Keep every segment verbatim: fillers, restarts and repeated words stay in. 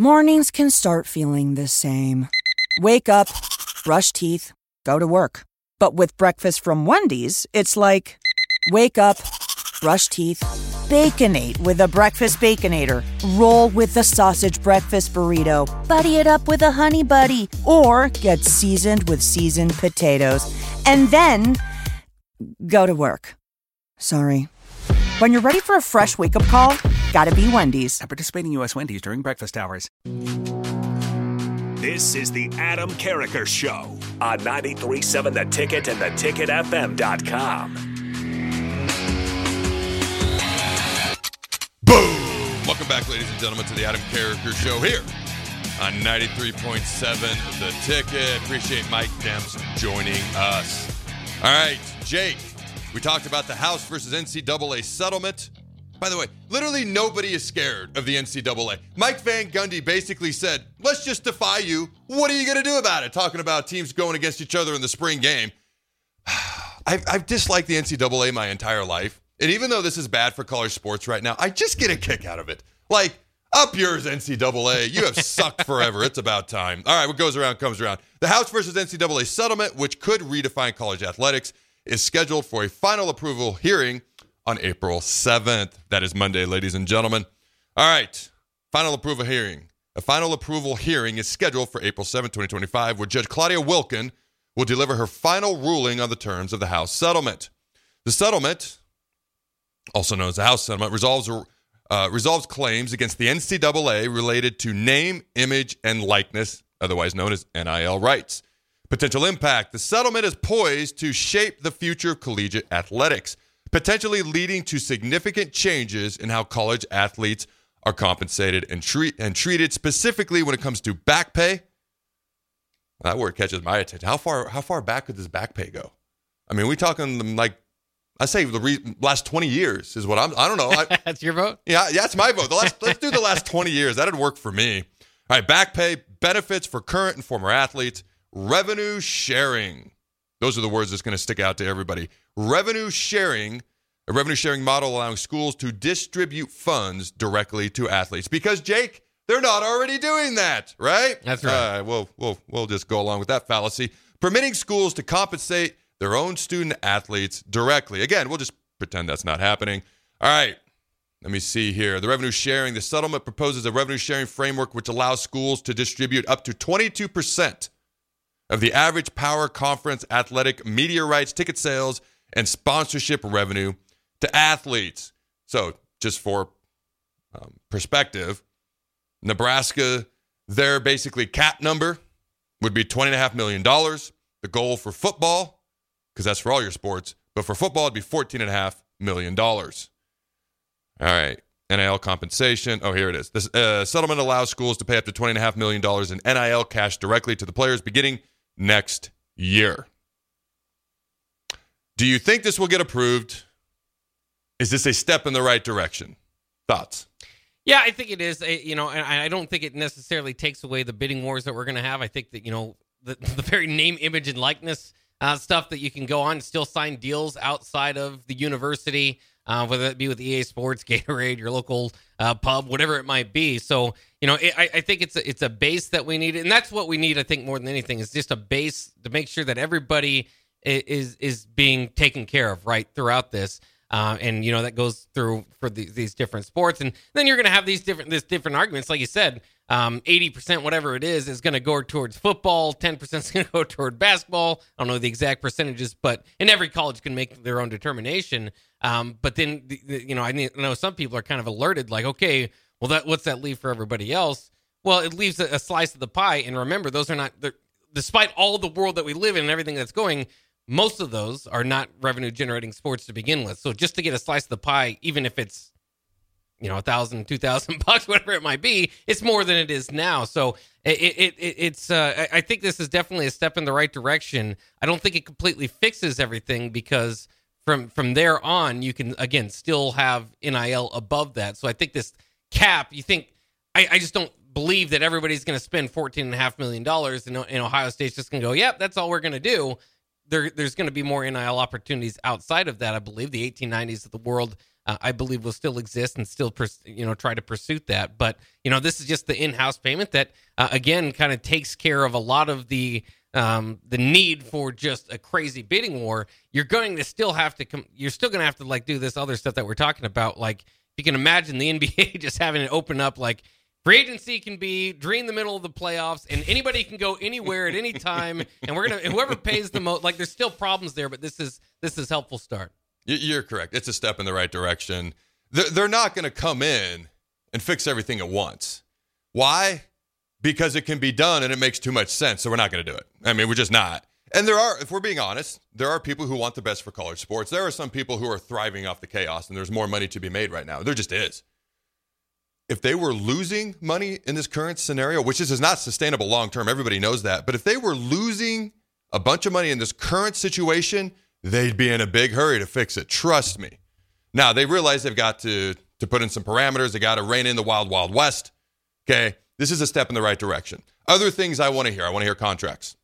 Mornings can start feeling the same. Wake up, brush teeth, go to work. But with breakfast from Wendy's, it's like, wake up, brush teeth, Baconate with a breakfast Baconator. Roll with the sausage breakfast burrito. Buddy it up with a Honey Buddy. Or get seasoned with seasoned potatoes. And then, go to work. Sorry. When you're ready for a fresh wake-up call, gotta be Wendy's. At participating U S Wendy's during breakfast hours. This is the Adam Carricker Show on ninety-three point seven The Ticket and the ticket f m dot com. Boom! Welcome back, ladies and gentlemen, to the Adam Carricker Show here on ninety-three point seven The Ticket. Appreciate Mike Demps joining us. All right, Jake, we talked about the House versus N C double A settlement. By the way, literally nobody is scared of the N C double A. Mike Van Gundy basically said, let's just defy you. What are you going to do about it? Talking about teams going against each other in the spring game. I've, I've disliked the N C double A my entire life. And even though this is bad for college sports right now, I just get a kick out of it. Like, up yours, N C double A. You have sucked forever. It's about time. All right, what goes around comes around. The House versus N C double A settlement, which could redefine college athletics, is scheduled for a final approval hearing on April seventh. That is Monday, ladies and gentlemen. All right, final approval hearing. A final approval hearing is scheduled for April seventh, twenty twenty-five, where Judge Claudia Wilken will deliver her final ruling on the terms of the House settlement. The settlement, also known as the House settlement, resolves uh, resolves claims against the N C double A related to name, image, and likeness, otherwise known as N I L rights. Potential impact. The settlement is poised to shape the future of collegiate athletics, potentially leading to significant changes in how college athletes are compensated and treat and treated, specifically when it comes to back pay. That word catches my attention. How far how far back could this back pay go? I mean, we talking like, I say the re- last twenty years is what I'm, I don't know. I, That's your vote? Yeah, yeah, that's my vote. The last, let's do the last twenty years. That'd work for me. All right, back pay, benefits for current and former athletes, revenue sharing. Those are the words that's going to stick out to everybody. Revenue sharing, a revenue sharing model allowing schools to distribute funds directly to athletes. Because, Jake, they're not already doing that, right? That's right. Uh, we'll, we'll, we'll just go along with that fallacy. Permitting schools to compensate their own student athletes directly. Again, we'll just pretend that's not happening. All right, let me see here. The revenue sharing, the settlement proposes a revenue sharing framework which allows schools to distribute up to twenty-two percent of the average Power Conference athletic media rights, ticket sales, and sponsorship revenue to athletes. So just for um, perspective, Nebraska, their basically cap number would be twenty point five million dollars. The goal for football, because that's for all your sports, but for football, it'd be fourteen point five million dollars. All right, N I L compensation. Oh, here it is. This uh, settlement allows schools to pay up to twenty point five million dollars in N I L cash directly to the players beginning next year. Do you think this will get approved? Is this a step in the right direction? Thoughts? Yeah, I think it is. I, you know, and I don't think it necessarily takes away the bidding wars that we're going to have. I think that, you know, the, the very name, image, and likeness uh, stuff that you can go on and still sign deals outside of the university, uh, whether it be with E A Sports, Gatorade, your local uh, pub, whatever it might be. So, you know, it, I, I think it's a, it's a base that we need. And that's what we need, I think, more than anything, is just a base to make sure that everybody is is being taken care of, right, throughout this. Uh, and, you know, that goes through for the, these different sports. And then you're going to have these different this different arguments. Like you said, um, eighty percent, whatever it is, is going to go towards football. ten percent is going to go toward basketball. I don't know the exact percentages, but and every college can make their own determination. Um, but then, the, the, you know, I know some people are kind of alerted, like, okay, well, that what's that leave for everybody else? Well, it leaves a, a slice of the pie. And remember, those are not, despite all the world that we live in and everything that's going, most of those are not revenue-generating sports to begin with. So just to get a slice of the pie, even if it's, you know, a thousand, two thousand bucks, whatever it might be, it's more than it is now. So it, it, it it's. Uh, I think this is definitely a step in the right direction. I don't think it completely fixes everything, because from from there on, you can again still have N I L above that. So I think this cap. You think I, I just don't believe that everybody's going to spend fourteen and a half million dollars, and, and Ohio State's just going to go, yep, that's all we're going to do. there, there's going to be more N I L opportunities outside of that. I believe the eighteen nineties of the world, uh, I believe, will still exist and still, pers- you know, try to pursue that. But, you know, this is just the in-house payment that, uh, again, kind of takes care of a lot of the um, the need for just a crazy bidding war. You're going to still have to, com- you're still going to have to, like, do this other stuff that we're talking about. Like, you can imagine the N B A just having it open up, like, free agency can be during the middle of the playoffs, and anybody can go anywhere at any time, and we're gonna whoever pays the most. Like, there's still problems there, but this is this is helpful start. You're correct. It's a step in the right direction. They're not going to come in and fix everything at once. Why? Because it can be done, and it makes too much sense. So we're not going to do it. I mean, we're just not. And there are, if we're being honest, there are people who want the best for college sports. There are some people who are thriving off the chaos, and there's more money to be made right now. There just is. If they were losing money in this current scenario, which is, is not sustainable long-term, everybody knows that. But if they were losing a bunch of money in this current situation, they'd be in a big hurry to fix it. Trust me. Now, they realize they've got to, to put in some parameters. They got to rein in the wild, wild west. Okay, this is a step in the right direction. Other things I want to hear. I want to hear contracts.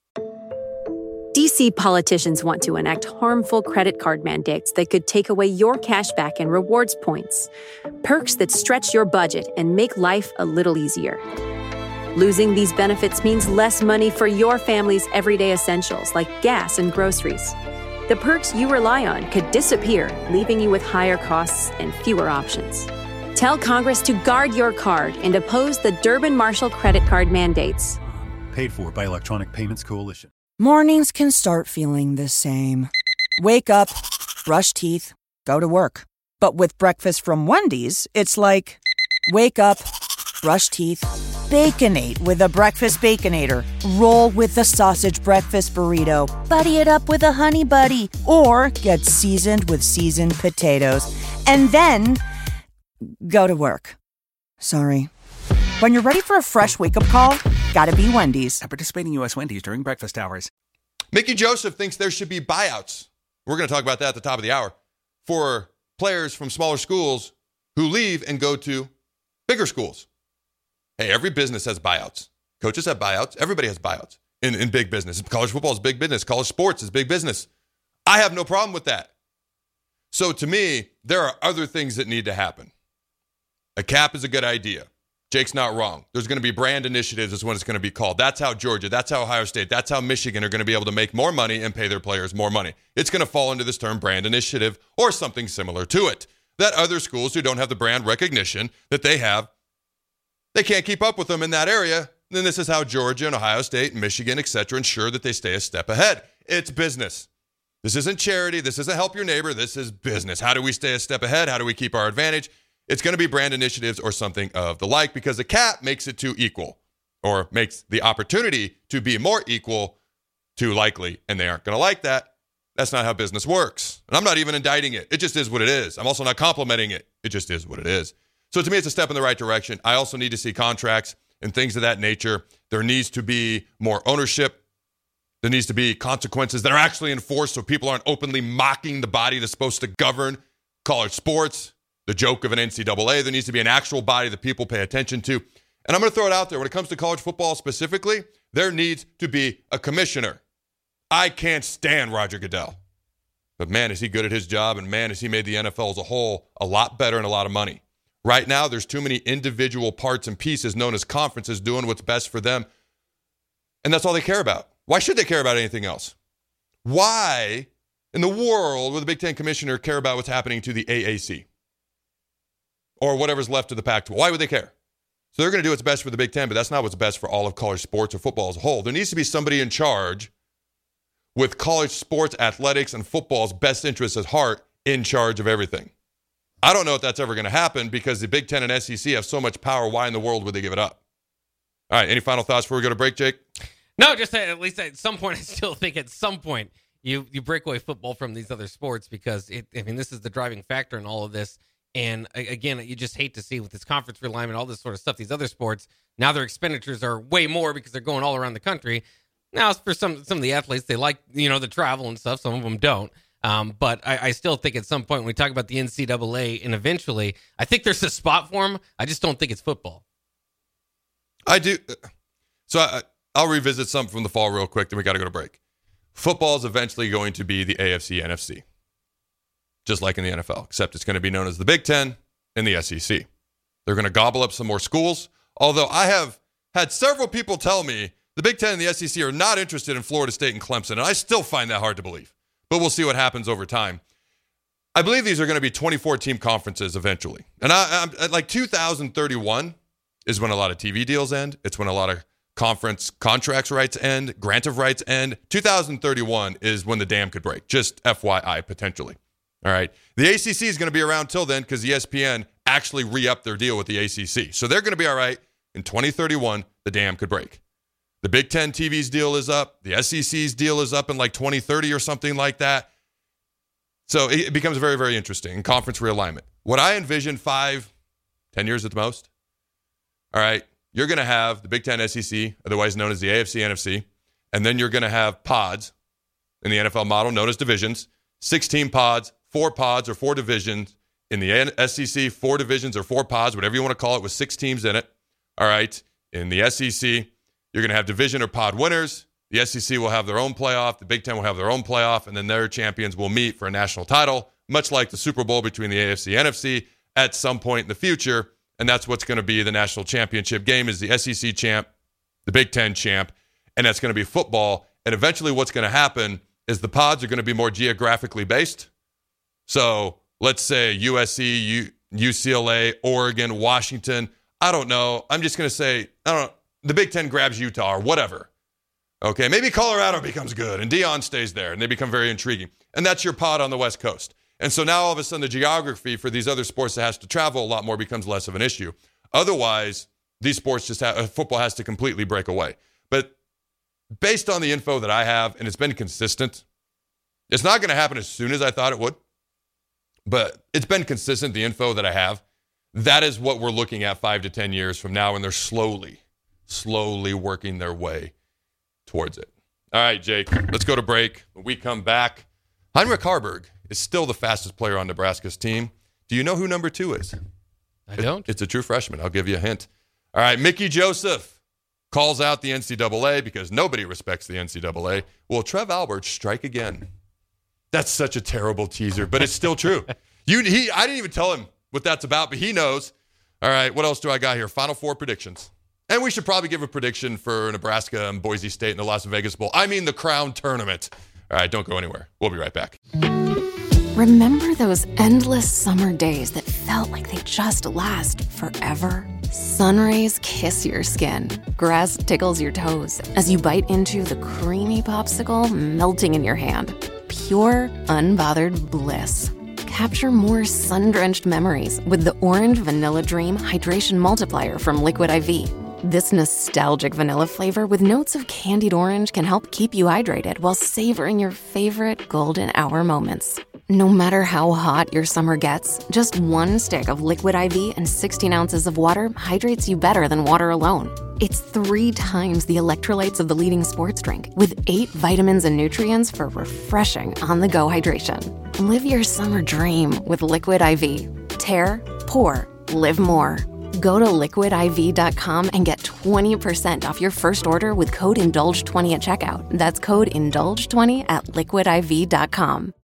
D C politicians want to enact harmful credit card mandates that could take away your cash back and rewards points. Perks that stretch your budget and make life a little easier. Losing these benefits means less money for your family's everyday essentials like gas and groceries. The perks you rely on could disappear, leaving you with higher costs and fewer options. Tell Congress to guard your card and oppose the Durbin-Marshall credit card mandates. Paid for by Electronic Payments Coalition. Mornings can start feeling the same. Wake up, brush teeth, go to work. But with breakfast from Wendy's, it's like, wake up, brush teeth, Baconate with a breakfast Baconator. Roll with the sausage breakfast burrito. Buddy it up with a honey buddy. Or get seasoned with seasoned potatoes. And then go to work. Sorry. When you're ready for a fresh wake-up call, gotta be Wendy's. At participating U S Wendy's during breakfast hours. Mickey Joseph thinks there should be buyouts. We're going to talk about that at the top of the hour. For players from smaller schools who leave and go to bigger schools. Hey, every business has buyouts. Coaches have buyouts. Everybody has buyouts in, in big business. College football is big business. College sports is big business. I have no problem with that. So to me, there are other things that need to happen. A cap is a good idea. Jake's not wrong. There's going to be brand initiatives is what it's going to be called. That's how Georgia, that's how Ohio State, that's how Michigan are going to be able to make more money and pay their players more money. It's going to fall into this term brand initiative or something similar to it. That other schools who don't have the brand recognition that they have, they can't keep up with them in that area. Then this is how Georgia and Ohio State and Michigan, et cetera, ensure that they stay a step ahead. It's business. This isn't charity. This isn't help your neighbor. This is business. How do we stay a step ahead? How do we keep our advantage? It's going to be brand initiatives or something of the like because the cap makes it too equal or makes the opportunity to be more equal too likely, and they aren't going to like that. That's not how business works. And I'm not even indicting it. It just is what it is. I'm also not complimenting it. It just is what it is. So to me, it's a step in the right direction. I also need to see contracts and things of that nature. There needs to be more ownership. There needs to be consequences that are actually enforced so people aren't openly mocking the body that's supposed to govern college sports. The joke of an N C double A. There needs to be an actual body that people pay attention to. And I'm going to throw it out there. When it comes to college football specifically, there needs to be a commissioner. I can't stand Roger Goodell. But man, is he good at his job, and man, has he made the N F L as a whole a lot better and a lot of money. Right now, there's too many individual parts and pieces known as conferences doing what's best for them. And that's all they care about. Why should they care about anything else? Why in the world would the Big Ten commissioner care about what's happening to the A A C? Or whatever's left of the Pac twelve. Why would they care? So they're going to do what's best for the Big Ten, but that's not what's best for all of college sports or football as a whole. There needs to be somebody in charge with college sports, athletics, and football's best interests at heart in charge of everything. I don't know if that's ever going to happen because the Big Ten and S E C have so much power. Why in the world would they give it up? All right, any final thoughts before we go to break, Jake? No, just at least at some point, I still think at some point you, you break away football from these other sports because, it, I mean, this is the driving factor in all of this. And again, you just hate to see with this conference realignment, all this sort of stuff, these other sports, now their expenditures are way more because they're going all around the country. Now, for some some of the athletes, they like, you know, the travel and stuff. Some of them don't. Um, but I, I still think at some point when we talk about the N C double A and eventually, I think there's a spot for them. I just don't think it's football. I do. So I, I'll revisit something from the fall real quick, then we got to go to break. Football is eventually going to be the A F C N F C, just like in the N F L, except it's going to be known as the Big Ten and the S E C. They're going to gobble up some more schools, although I have had several people tell me the Big Ten and the S E C are not interested in Florida State and Clemson, and I still find that hard to believe. But we'll see what happens over time. I believe these are going to be twenty-four team conferences eventually. And I, I'm like two thousand thirty-one is when a lot of T V deals end. It's when a lot of conference contracts rights end, grant of rights end. two thousand thirty-one is when the dam could break. Just F Y I, potentially. All right. The A C C is going to be around till then because E S P N actually re-upped their deal with the A C C. So they're going to be all right. In twenty thirty-one, the dam could break. The Big Ten T V's deal is up. The S E C's deal is up in like twenty thirty or something like that. So it becomes very, very interesting. Conference realignment. What I envision five, ten years at the most. All right. You're going to have the Big Ten S E C, otherwise known as the A F C N F C. And then you're going to have pods in the N F L model known as divisions. sixteen pods, four pods or four divisions. In the S E C, four divisions or four pods, whatever you want to call it, with six teams in it. All right. In the S E C, you're going to have division or pod winners. The S E C will have their own playoff. The Big Ten will have their own playoff. And then their champions will meet for a national title, much like the Super Bowl between the A F C and N F C at some point in the future. And that's what's going to be the national championship game is the S E C champ, the Big Ten champ, and that's going to be football. And eventually what's going to happen is the pods are going to be more geographically based. So let's say U S C, U- UCLA, Oregon, Washington. I don't know. I'm just going to say, I don't know. The Big Ten grabs Utah or whatever. Okay, maybe Colorado becomes good and Deion stays there and they become very intriguing. And that's your pod on the West Coast. And so now all of a sudden the geography for these other sports that has to travel a lot more becomes less of an issue. Otherwise, these sports just have, football has to completely break away. But based on the info that I have, and it's been consistent, it's not going to happen as soon as I thought it would. But it's been consistent, the info that I have. That is what we're looking at five to ten years from now, and they're slowly, slowly working their way towards it. All right, Jake, let's go to break. When we come back, Heinrich Haarberg is still the fastest player on Nebraska's team. Do you know who number two is? I don't. It, it's a true freshman. I'll give you a hint. All right, Mickey Joseph calls out the N C double A because nobody respects the N C double A. Will Trev Alberts strike again? That's such a terrible teaser, but it's still true. You, he, I didn't even tell him what that's about, but he knows. All right, what else do I got here? Final four predictions. And we should probably give a prediction for Nebraska and Boise State in the Las Vegas Bowl. I mean the Crown Tournament. All right, don't go anywhere. We'll be right back. Remember those endless summer days that felt like they just last forever? Sun rays kiss your skin. Grass tickles your toes as you bite into the creamy popsicle melting in your hand. Pure, unbothered bliss. Capture more sun-drenched memories with the Orange Vanilla Dream Hydration Multiplier from Liquid I V. This nostalgic vanilla flavor with notes of candied orange can help keep you hydrated while savoring your favorite golden hour moments. No matter how hot your summer gets, just one stick of Liquid I V and sixteen ounces of water hydrates you better than water alone. It's three times the electrolytes of the leading sports drink, with eight vitamins and nutrients for refreshing on-the-go hydration. Live your summer dream with Liquid I V. Tear, pour, live more. Go to liquid I V dot com and get twenty percent off your first order with code indulge twenty at checkout. That's code indulge twenty at liquid I V dot com.